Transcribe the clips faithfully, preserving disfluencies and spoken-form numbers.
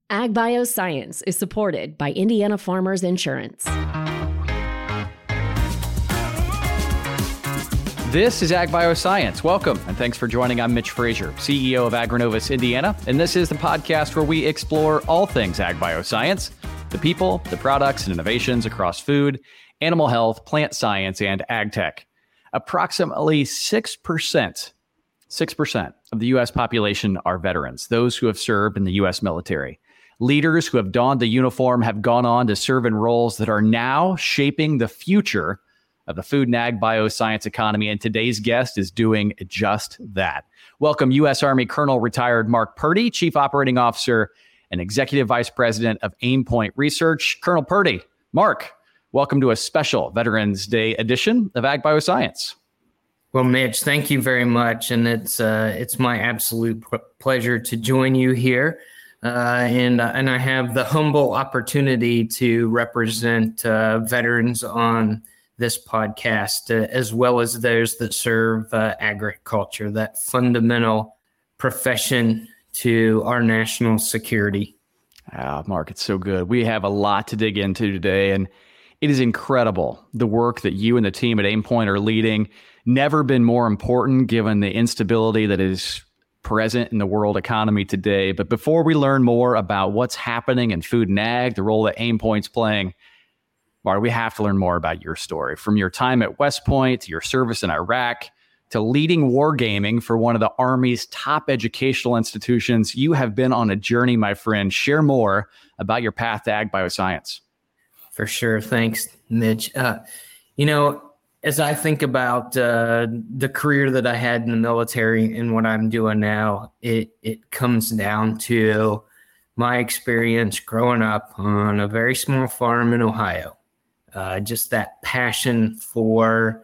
Ag Bioscience is supported by Indiana Farmers Insurance. This is Ag Bioscience. Welcome, and thanks for joining. I'm Mitch Frazier, C E O of Agronovus Indiana, and this is the podcast where we explore all things Ag Bioscience, the people, the products, and innovations across food, animal health, plant science, and ag tech. Approximately six percent, six percent of the U S population are veterans, those who have served in the U S military. Leaders who have donned the uniform have gone on to serve in roles that are now shaping the future of the food and ag bioscience economy, and today's guest is doing just that. Welcome U S Army Colonel retired Mark Purdy, Chief Operating Officer and Executive Vice President of Aimpoint Research. Colonel Purdy, Mark, welcome to a special Veterans Day edition of Ag Bioscience. Well, Mitch, thank you very much, and it's uh, it's my absolute p- pleasure to join you here, uh, and uh, and I have the humble opportunity to represent uh, veterans on this podcast, uh, as well as those that serve uh, agriculture, that fundamental profession to our national security. Ah, Mark, it's so good. We have a lot to dig into today, and it is incredible the work that you and the team at Aimpoint are leading. Never been more important given the instability that is present in the world economy today. But before we learn more about what's happening in food and ag, the role that Aimpoint's playing, Mark, we have to learn more about your story. From your time at West Point, to your service in Iraq, to leading wargaming for one of the Army's top educational institutions, you have been on a journey, my friend. Share more about your path to ag bioscience. For sure. Thanks, Mitch. Uh, you know, as I think about uh, the career that I had in the military and what I'm doing now, it it comes down to my experience growing up on a very small farm in Ohio. Uh, just that passion for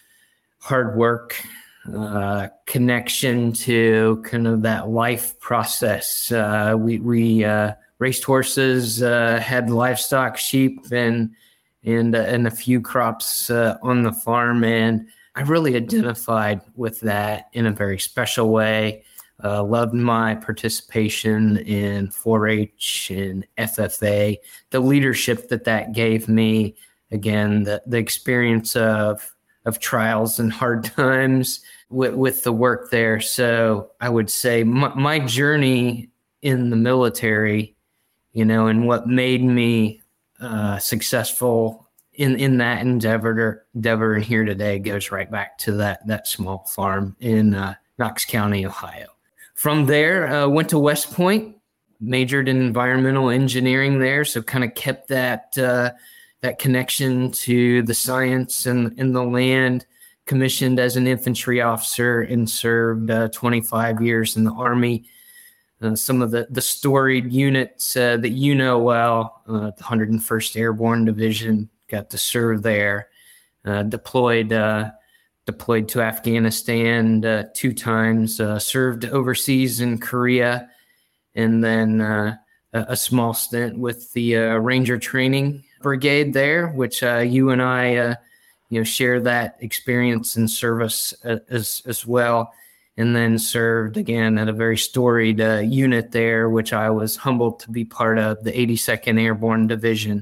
hard work, uh, connection to kind of that life process. Uh, we we uh, raced horses, uh, had livestock, sheep, and and uh, and a few crops uh, on the farm, and I really identified with that in a very special way. Uh, loved my participation in four H and F F A, the leadership that that gave me. Again, the, the experience of of trials and hard times with, with the work there. So I would say my, my journey in the military, you know, and what made me uh, successful in, in that endeavor, endeavor and here today goes right back to that that small farm in uh, Knox County, Ohio. From there, uh, went to West Point, majored in environmental engineering there, so kind of kept that uh, that connection to the science and, and the land, commissioned as an infantry officer and served uh, twenty-five years in the Army. Uh, some of the, the storied units uh, that you know well, uh, the one hundred first Airborne Division, got to serve there, uh, deployed uh, deployed to Afghanistan uh, two times, uh, served overseas in Korea, and then uh, a, a small stint with the uh, Ranger Training Brigade there, which uh, you and I, uh, you know, share that experience and service uh, as as well, and then served again at a very storied uh, unit there, which I was humbled to be part of, the eighty-second Airborne Division.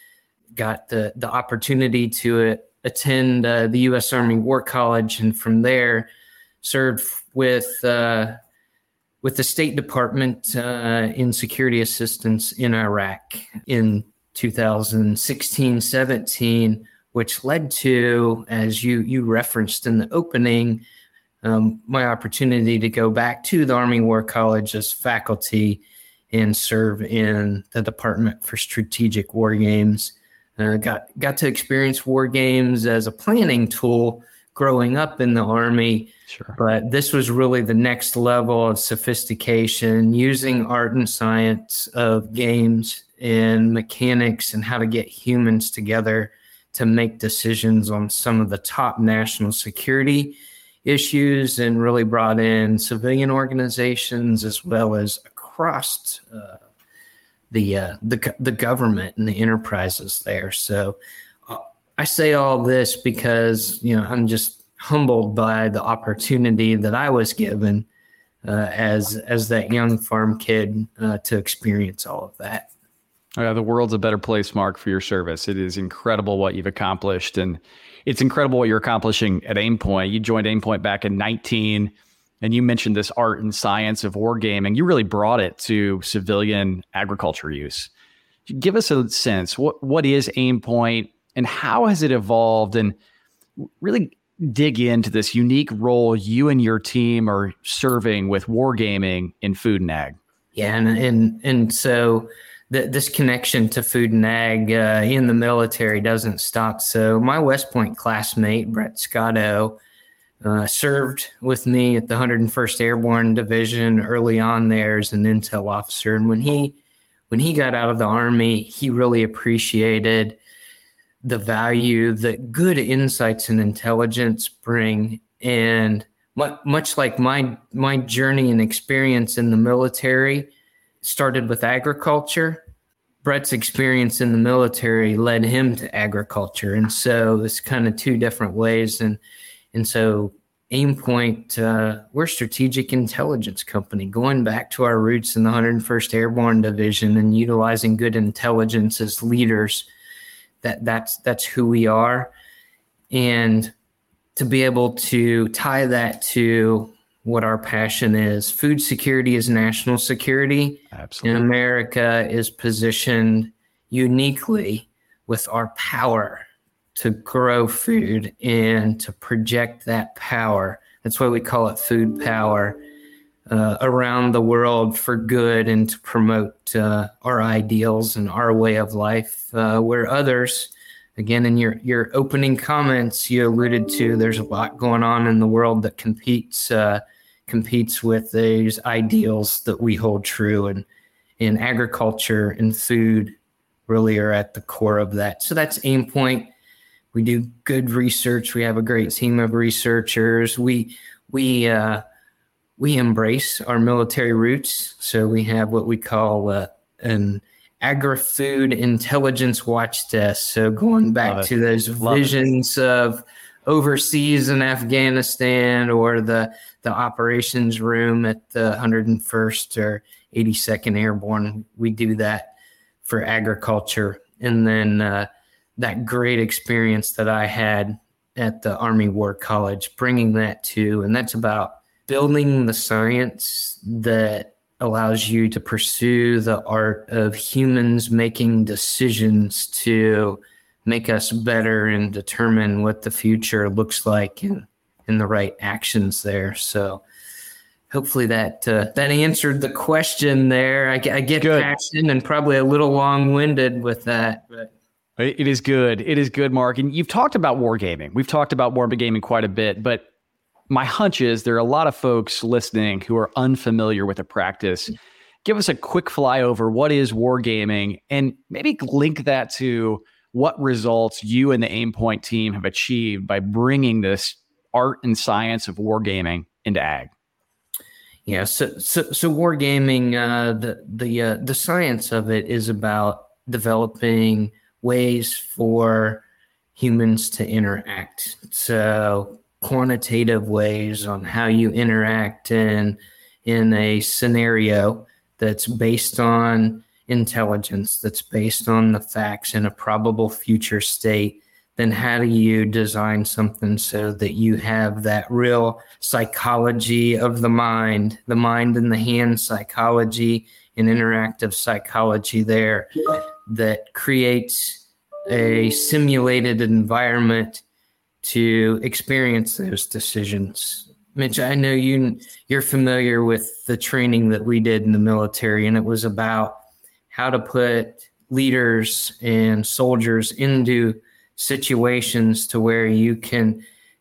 Got the the opportunity to uh, attend uh, the U S Army War College, and from there served with uh, with the State Department uh, in security assistance in Iraq in two thousand sixteen seventeen, which led to, as you you referenced in the opening, um, my opportunity to go back to the Army War College as faculty and serve in the Department for Strategic War Games. Uh, got got to experience war games as a planning tool growing up in the Army. Sure. But this was really the next level of sophistication, using art and science of games and mechanics and how to get humans together to make decisions on some of the top national security issues, and really brought in civilian organizations as well as across uh, the, uh, the the government and the enterprises there. So uh, I say all this because, you know, I'm just humbled by the opportunity that I was given uh, as as that young farm kid uh, to experience all of that. Uh, the world's a better place, Mark, for your service. It is incredible what you've accomplished, and it's incredible what you're accomplishing at Aimpoint. You joined Aimpoint back in nineteen, and you mentioned this art and science of wargaming. You really brought it to civilian agriculture use. Give us a sense, what what is Aimpoint, and how has it evolved, and really dig into this unique role you and your team are serving with wargaming in food and ag. Yeah, and and, and so the, this connection to food and ag uh, in the military doesn't stop. So my West Point classmate, Brett Scotto, uh, served with me at the one hundred first Airborne Division early on there as an intel officer. And when he when he got out of the Army, he really appreciated the value that good insights and intelligence bring. And much like my my journey and experience in the military started with agriculture, Brett's experience in the military led him to agriculture. And so it's kind of two different ways. And and so Aimpoint, uh, we're a strategic intelligence company, going back to our roots in the one hundred first Airborne Division and utilizing good intelligence as leaders. That that's that's who we are. And to be able to tie that to what our passion is. Food security is national security. Absolutely. And America is positioned uniquely with our power to grow food and to project that power. That's why we call it food power uh, around the world for good, and to promote uh, our ideals and our way of life, uh, where others, again, in your, your opening comments, you alluded to there's a lot going on in the world that competes uh, competes with those ideals that we hold true. And in agriculture and food really are at the core of that. So that's Aimpoint. We do good research. We have a great team of researchers. We we uh, we embrace our military roots. So we have what we call uh, an agri-food intelligence watch test. So going back to those Love visions it. of overseas in Afghanistan, or the the operations room at the one hundred first or eighty-second Airborne, we do that for agriculture. And then uh, that great experience that I had at the Army War College, bringing that to, and that's about building the science that allows you to pursue the art of humans making decisions to make us better and determine what the future looks like, and, and the right actions there. So hopefully that uh, that answered the question there. I, I get Good. passion and probably a little long-winded with that, but it is good. It is good, Mark. And you've talked about wargaming. We've talked about wargaming quite a bit, but my hunch is there are a lot of folks listening who are unfamiliar with the practice. Give us a quick flyover. What is wargaming? And maybe link that to what results you and the Aimpoint team have achieved by bringing this art and science of wargaming into ag. Yeah, so so, so wargaming, uh, the the uh, the science of it is about developing ways for humans to interact. So quantitative ways on how you interact in in a scenario that's based on intelligence, that's based on the facts in a probable future state. Then how do you design something so that you have that real psychology of the mind, the mind and the hand psychology and interactive psychology there that creates a simulated environment to experience those decisions. Mitch, I know you, you're familiar with the training that we did in the military, and it was about how to put leaders and soldiers into situations to where you can,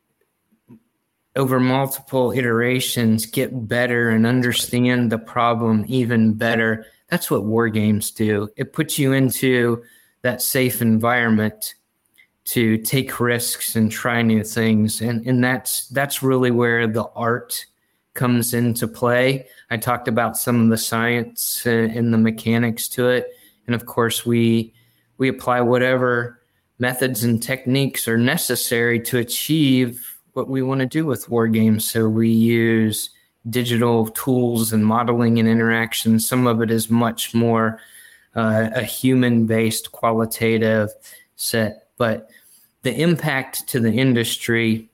over multiple iterations, get better and understand the problem even better. That's what war games do. It puts you into that safe environment to take risks and try new things. And, and that's that's really where the art comes into play. I talked about some of the science and the mechanics to it. And of course, we we apply whatever methods and techniques are necessary to achieve what we want to do with war games. So we use digital tools and modeling and interaction. Some of it is much more uh, a human-based qualitative set. But the impact to the industry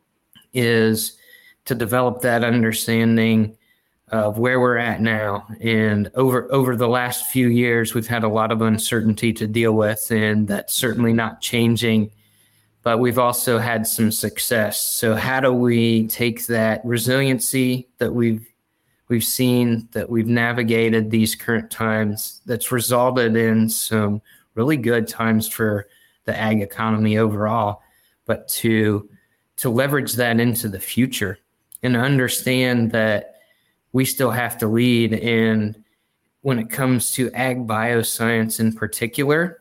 is to develop that understanding of where we're at now. And over over the last few years, we've had a lot of uncertainty to deal with, and that's certainly not changing. But we've also had some success. So how do we take that resiliency that we've we've seen, that we've navigated these current times, that's resulted in some really good times for the ag economy overall, but to to leverage that into the future and understand that we still have to lead. And when it comes to ag bioscience in particular,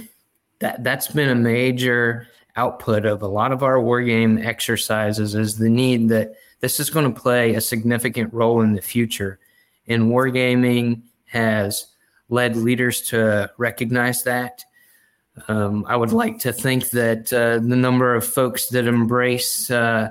that, that's been a major output of a lot of our war game exercises, is the need that this is going to play a significant role in the future. And wargaming has led leaders to recognize that. Um, I would like to think that uh, the number of folks that embrace uh,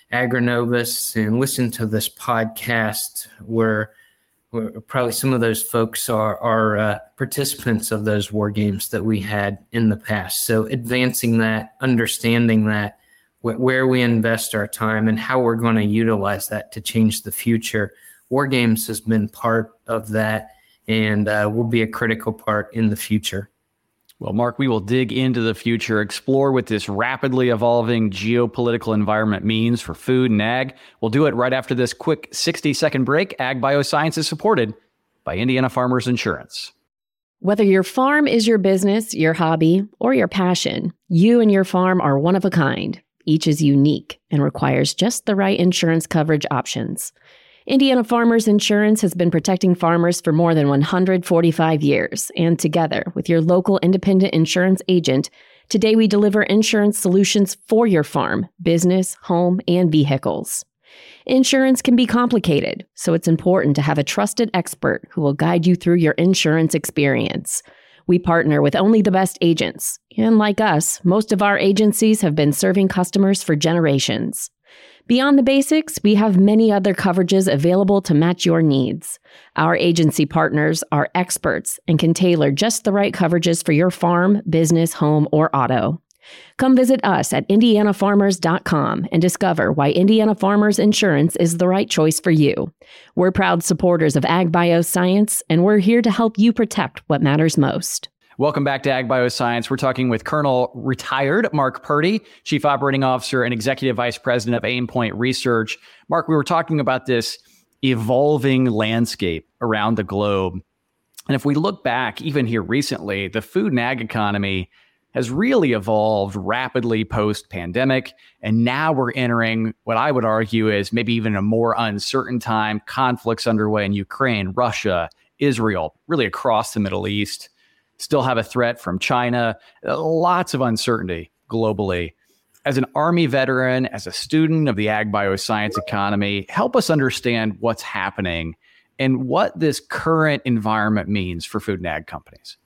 Agrinovus and listen to this podcast were, were probably some of those folks are, are uh, participants of those war games that we had in the past. So advancing that, understanding that, wh- where we invest our time and how we're going to utilize that to change the future. War games has been part of that and uh, will be a critical part in the future. Well, Mark, we will dig into the future, explore what this rapidly evolving geopolitical environment means for food and ag. We'll do it right after this quick sixty-second break. Ag Bioscience is supported by Indiana Farmers Insurance. Whether your farm is your business, your hobby, or your passion, you and your farm are one of a kind. Each is unique and requires just the right insurance coverage options. Indiana Farmers Insurance has been protecting farmers for more than one hundred forty-five years, and together with your local independent insurance agent, today we deliver insurance solutions for your farm, business, home, and vehicles. Insurance can be complicated, so it's important to have a trusted expert who will guide you through your insurance experience. We partner with only the best agents, and like us, most of our agencies have been serving customers for generations. Beyond the basics, we have many other coverages available to match your needs. Our agency partners are experts and can tailor just the right coverages for your farm, business, home, or auto. Come visit us at indiana farmers dot com and discover why Indiana Farmers Insurance is the right choice for you. We're proud supporters of Ag Bioscience, and we're here to help you protect what matters most. Welcome back to Ag Bioscience. We're talking with Colonel Retired Mark Purdy, Chief Operating Officer and Executive Vice President of Aimpoint Research. Mark, we were talking about this evolving landscape around the globe. And if we look back, even here recently, the food and ag economy has really evolved rapidly post-pandemic. And now we're entering what I would argue is maybe even a more uncertain time. Conflicts underway in Ukraine, Russia, Israel, really across the Middle East. Still have a threat from China, lots of uncertainty globally. As an Army veteran, as a student of the ag bioscience economy, help us understand what's happening and what this current environment means for food and ag companies.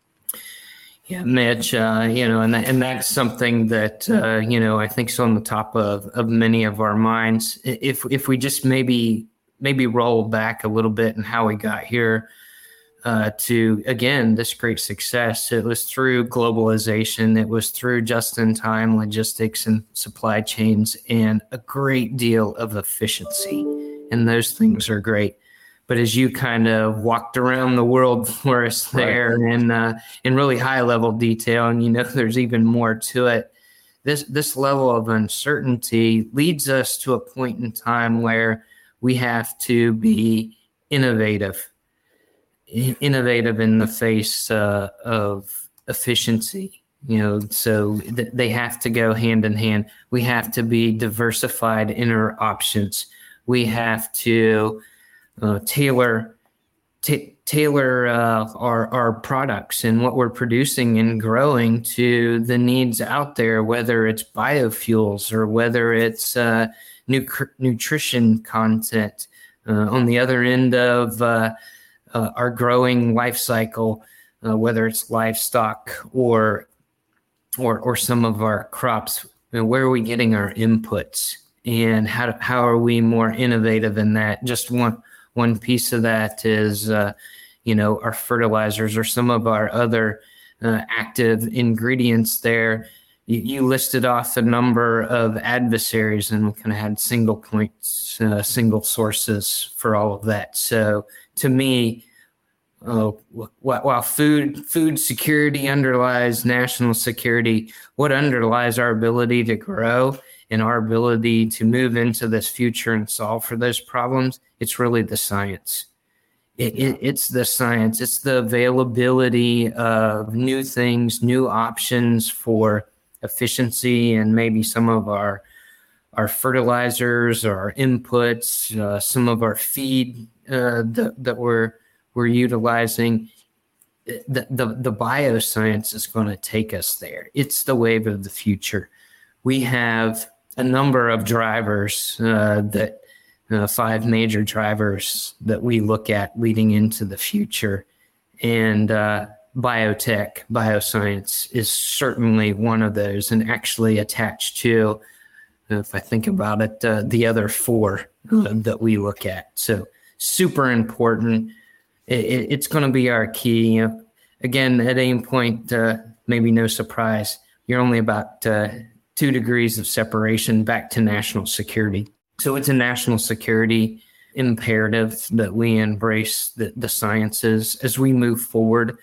Yeah, Mitch, uh, you know, and that, and that's something that, uh, you know, I think is on the top of, of many of our minds. If if we just maybe maybe roll back a little bit and how we got here, Uh, to, again, this great success. It was through globalization. It was through just-in-time logistics and supply chains and a great deal of efficiency. And those things are great. But as you kind of walked around the world for us there right. in, uh, in really high-level detail, and you know there's even more to it, this, this level of uncertainty leads us to a point in time where we have to be innovative. innovative in the face uh, of efficiency, you know, so th- they have to go hand in hand. We have to be diversified in our options. We have to uh, tailor t- tailor uh, our, our products and what we're producing and growing to the needs out there, whether it's biofuels or whether it's uh, nu- nutrition content. Uh, on the other end of uh, Uh, our growing life cycle, uh, whether it's livestock or or or some of our crops, you know, where are we getting our inputs? and how how are we more innovative in that? Just one one piece of that is, uh, you know, our fertilizers or some of our other uh, active ingredients there. You, you listed off a number of adversaries, and we kind of had single points, uh, single sources for all of that. So to me, uh, while food food security underlies national security, what underlies our ability to grow and our ability to move into this future and solve for those problems, it's really the science. It, it, it's the science. It's the availability of new things, new options for efficiency, and maybe some of our our fertilizers or our inputs, uh, some of our feed uh, that, that we're we're utilizing. The, the, the bioscience is going to take us there. It's the wave of the future. We have a number of drivers uh, that uh, five major drivers that we look at leading into the future. And uh, biotech, bioscience is certainly one of those, and actually attached to, if I think about it, uh, the other four uh, that we look at. So super important. It, it's going to be our key. You know, again, at Aim Point, uh, maybe no surprise, you're only about uh, two degrees of separation back to national security. So it's a national security imperative that we embrace the, the sciences as we move forward,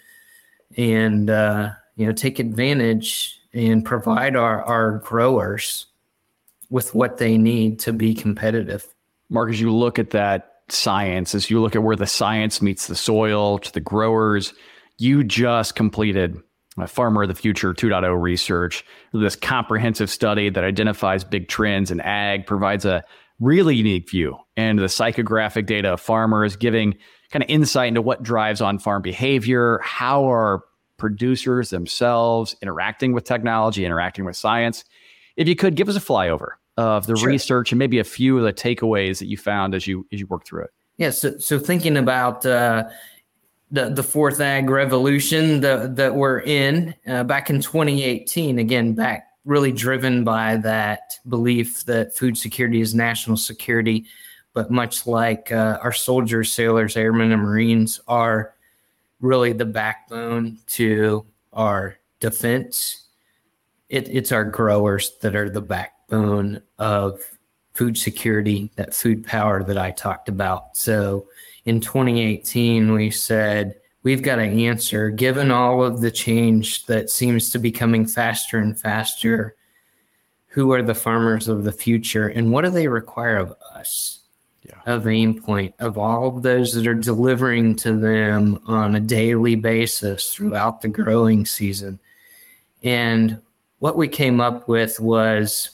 and uh, you know, take advantage and provide our, our growers with what they need to be competitive. Mark, as you look at that science, as you look at where the science meets the soil to the growers, you just completed a Farmer of the Future two point oh research, this comprehensive study that identifies big trends in ag, provides a really unique view and the psychographic data of farmers, giving kind of insight into what drives on-farm behavior, how are producers themselves interacting with technology, interacting with science. If you could, give us a flyover of the sure. research and maybe a few of the takeaways that you found as you as you worked through it. Yeah, so, so thinking about uh, the the fourth ag revolution that that we're in uh, back in twenty eighteen, again, back really driven by that belief that food security is national security, but much like uh, our soldiers, sailors, airmen, and Marines are really the backbone to our defense, it, it's our growers that are the backbone of food security, that food power that I talked about. So in twenty eighteen, we said, we've got to answer, given all of the change that seems to be coming faster and faster, who are the farmers of the future and what do they require of us? Yeah. Of Aim Point, of all of those that are delivering to them on a daily basis throughout the growing season. And what we came up with was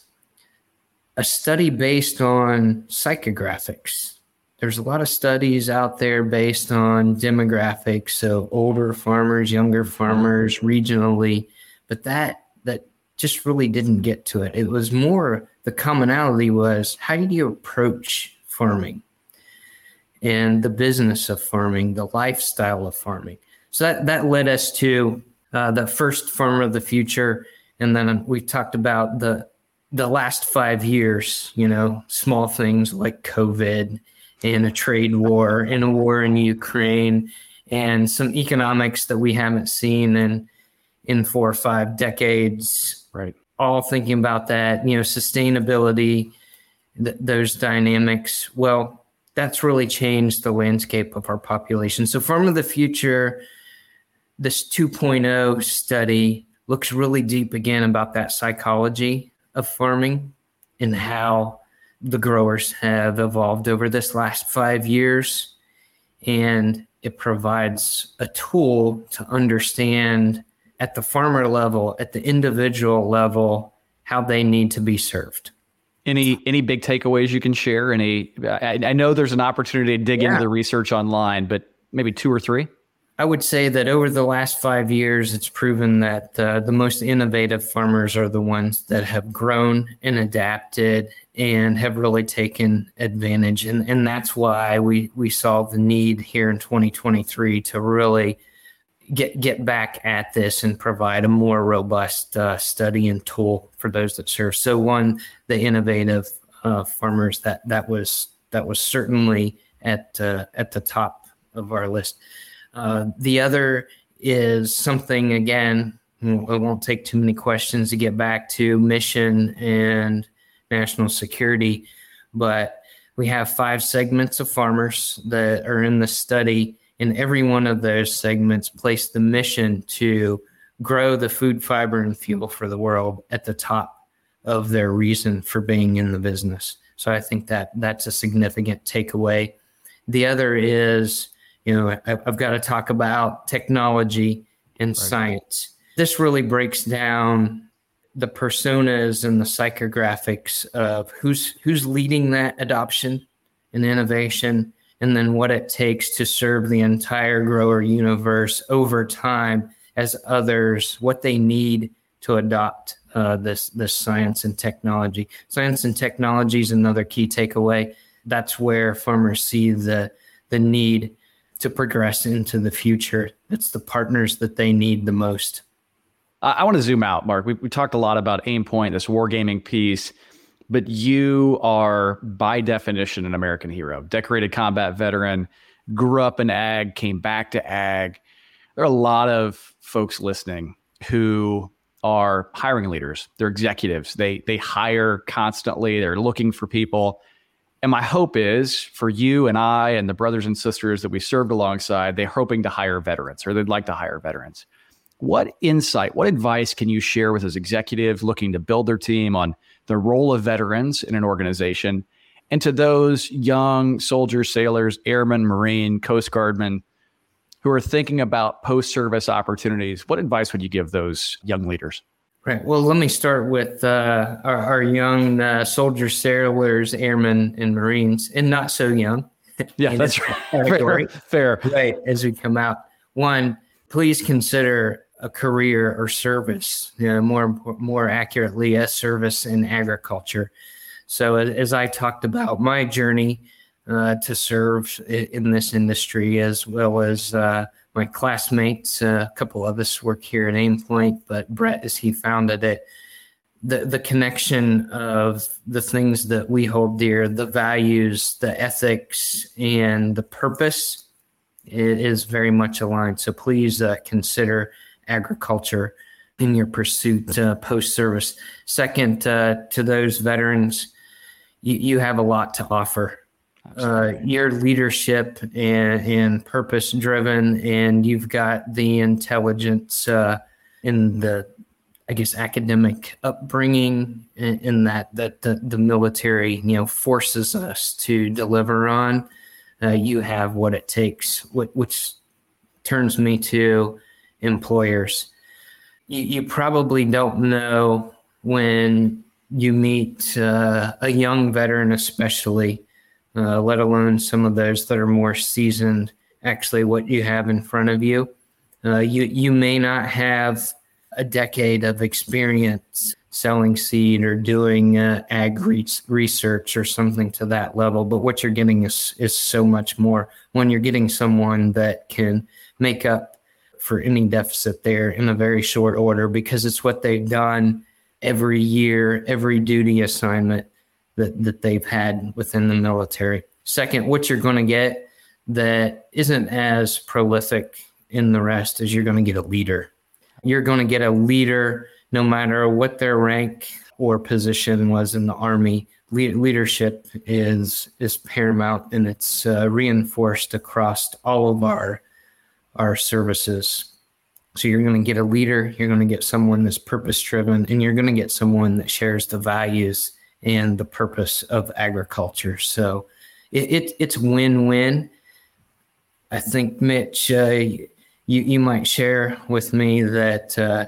a study based on psychographics. There's a lot of studies out there based on demographics, so older farmers, younger farmers, regionally, but that that just really didn't get to it. It was more, the commonality was, how do you approach farming and the business of farming, the lifestyle of farming? So that, that led us to uh, the first Farmer of the Future, and then we talked about the the last five years, you know, small things like COVID and a trade war and a war in Ukraine and some economics that we haven't seen in in four or five decades. Right. All thinking about that, you know, sustainability, th- those dynamics. Well, that's really changed the landscape of our population. So Farm of the Future, this two point oh study looks really deep again about that psychology of farming and how the growers have evolved over this last five years. And it provides a tool to understand at the farmer level, at the individual level, how they need to be served. Any any big takeaways you can share? Any, I, I know there's an opportunity to dig yeah. into the research online, but maybe two or three? I would say that over the last five years, it's proven that uh, the most innovative farmers are the ones that have grown and adapted and have really taken advantage. And, and that's why we, we saw the need here in twenty twenty-three to really get get back at this and provide a more robust uh, study and tool for those that serve. So one, the innovative uh, farmers, that that was that was certainly at uh, at the top of our list. Uh, the other is something, again, it won't take too many questions to get back to mission and national security, but we have five segments of farmers that are in the study, and every one of those segments place the mission to grow the food, fiber, and fuel for the world at the top of their reason for being in the business. So I think that that's a significant takeaway. The other is, you know, I've got to talk about technology and right. science. This really breaks down the personas and the psychographics of who's who's leading that adoption and innovation, and then what it takes to serve the entire grower universe over time as others, what they need to adopt uh, this this science and technology. Science and technology is another key takeaway. That's where farmers see the the need to progress into the future. It's the partners that they need the most. I want to zoom out, Mark. We, we talked a lot about Aimpoint, this wargaming piece, but you are by definition an American hero, decorated combat veteran, grew up in ag, came back to ag. There are a lot of folks listening who are hiring leaders. They're executives. They they hire constantly. They're looking for people. And my hope is for you and I and the brothers and sisters that we served alongside, they're hoping to hire veterans, or they'd like to hire veterans. What insight, what advice can you share with those executives looking to build their team on the role of veterans in an organization, and to those young soldiers, sailors, airmen, Marine, Coast Guardmen who are thinking about post-service opportunities? What advice would you give those young leaders? Right. Well, let me start with uh, our, our young uh, soldiers, sailors, airmen, and Marines, and not so young. Yeah, that's right. Fair, fair. Right. As we come out, one, please consider a career or service, you know, more more accurately, a service in agriculture. So as I talked about my journey uh, to serve in this industry, as well as uh, my classmates, uh, a couple of us work here at Aimpoint, but Brett, as he founded it, the, the connection of the things that we hold dear, the values, the ethics, and the purpose is very much aligned. So please uh, consider agriculture in your pursuit uh, post-service. Second, uh, to those veterans, you, you have a lot to offer. Uh, you're leadership and, and purpose-driven, and you've got the intelligence uh, in the, I guess, academic upbringing in, in that that the, the military, you know, forces us to deliver on. Uh, you have what it takes, what, which turns me to employers. You, you probably don't know when you meet uh, a young veteran, especially, uh, let alone some of those that are more seasoned, actually what you have in front of you. Uh, you, you may not have a decade of experience selling seed or doing uh, ag re- research or something to that level, but what you're getting is, is so much more when you're getting someone that can make up for any deficit there in a very short order, because it's what they've done every year, every duty assignment that, that they've had within the military. Second, what you're going to get that isn't as prolific in the rest is you're going to get a leader. You're going to get a leader no matter what their rank or position was in the Army. Le- leadership is is paramount, and it's uh, reinforced across all of our our services. So you're going to get a leader, you're going to get someone that's purpose-driven, and you're going to get someone that shares the values and the purpose of agriculture. So it, it it's win-win. I think, Mitch, uh, you, you might share with me that uh,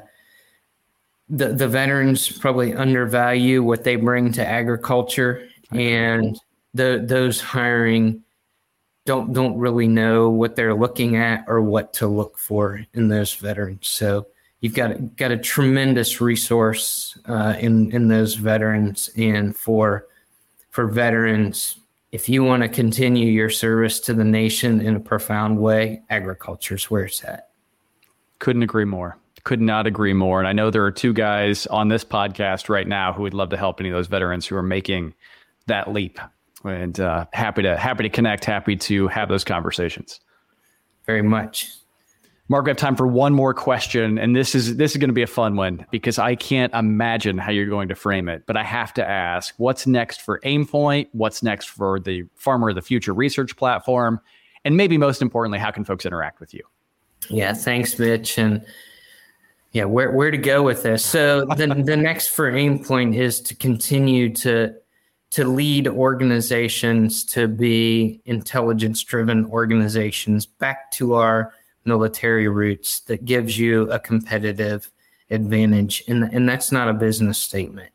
the, the veterans probably undervalue what they bring to agriculture, and the, those hiring don't don't really know what they're looking at or what to look for in those veterans. So you've got got a tremendous resource uh, in in those veterans, and for for veterans, if you want to continue your service to the nation in a profound way, agriculture is where it's at. Couldn't agree more. Could not agree more. And I know there are two guys on this podcast right now who would love to help any of those veterans who are making that leap. And uh, happy to happy to connect, happy to have those conversations. Very much. Mark, we have time for one more question, and this is this is going to be a fun one because I can't imagine how you're going to frame it. But I have to ask, what's next for Aimpoint? What's next for the Farmer of the Future research platform? And maybe most importantly, how can folks interact with you? Yeah, thanks, Mitch. And yeah, where where to go with this? So the the next for Aimpoint is to continue to to lead organizations to be intelligence-driven organizations back to our military roots that gives you a competitive advantage. And, and that's not a business statement.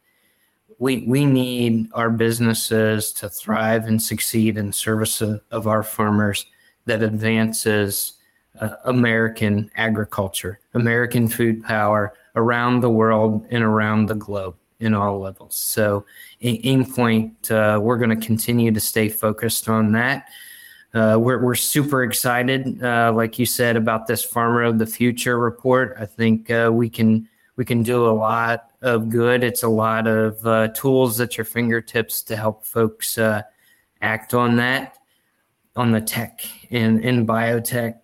We we need our businesses to thrive and succeed in service of, of our farmers that advances uh, American agriculture, American food power around the world and around the globe in all levels. So Aimpoint, uh, we're going to continue to stay focused on that. Uh, we're we're super excited, uh, like you said, about this Farmer of the Future report. I think uh, we can we can do a lot of good. It's a lot of uh, tools at your fingertips to help folks uh, act on that, on the tech and, and biotech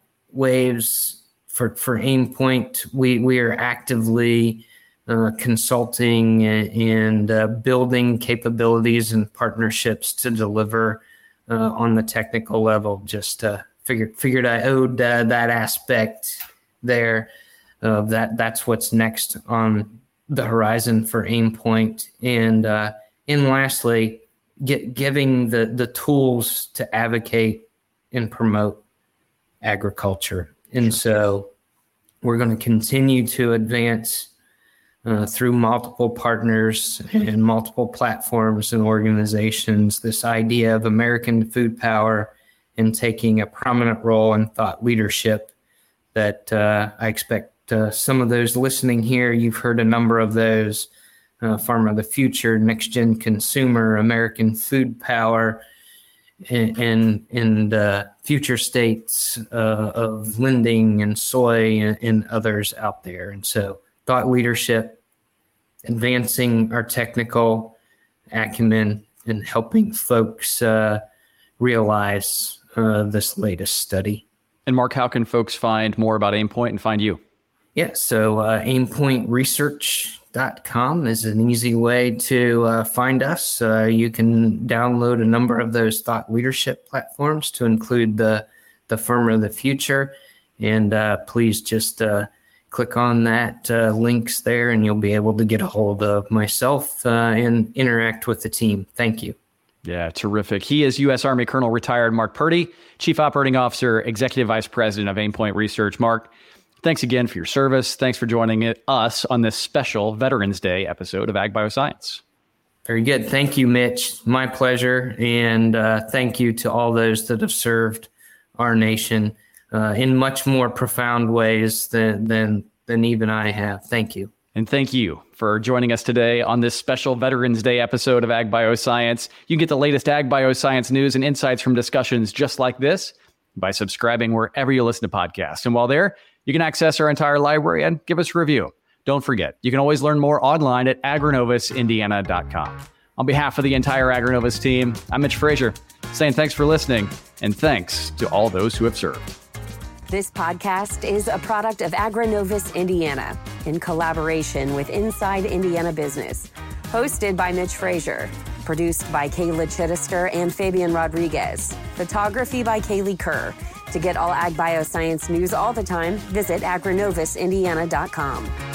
waves. For for Aimpoint, we we are actively uh, consulting and, and uh, building capabilities and partnerships to deliver Uh, on the technical level. Just uh, figured figured I owed uh, that aspect there. Uh, that that's what's next on the horizon for Aimpoint. And uh, and lastly, get giving the the tools to advocate and promote agriculture. And so we're going to continue to advance Uh, through multiple partners and multiple platforms and organizations, this idea of American food power and taking a prominent role in thought leadership that uh, I expect uh, some of those listening here, you've heard a number of those, uh, Farmer of the Future, Next Gen Consumer, American food power, and, and, and uh, future states uh, of lending and soy and, and others out there. And so thought leadership, advancing our technical acumen, and helping folks uh, realize uh, this latest study. And Mark, how can folks find more about Aimpoint and find you? Yeah, so uh, aimpoint research dot com is an easy way to uh, find us. Uh, you can download a number of those thought leadership platforms to include the, the Farmer of the Future. And uh, please just uh, click on that uh, links there, and you'll be able to get a hold of myself uh, and interact with the team. Thank you. Yeah, terrific. He is U S Army Colonel retired Mark Purdy, Chief Operating Officer, Executive Vice President of Aimpoint Research. Mark, thanks again for your service. Thanks for joining it, us on this special Veterans Day episode of Ag Bioscience. Very good. Thank you, Mitch. My pleasure. And uh, thank you to all those that have served our nation Uh, in much more profound ways than, than than even I have. Thank you. And thank you for joining us today on this special Veterans Day episode of Ag Bioscience. You can get the latest Ag Bioscience news and insights from discussions just like this by subscribing wherever you listen to podcasts. And while there, you can access our entire library and give us a review. Don't forget, you can always learn more online at agronovus indiana dot com. On behalf of the entire Agronovus team, I'm Mitch Frazier, saying thanks for listening, and thanks to all those who have served. This podcast is a product of Agronovus Indiana in collaboration with Inside Indiana Business. Hosted by Mitch Frazier. Produced by Kayla Chittister and Fabian Rodriguez. Photography by Kaylee Kerr. To get all Ag Bioscience news all the time, visit agronovus indiana dot com.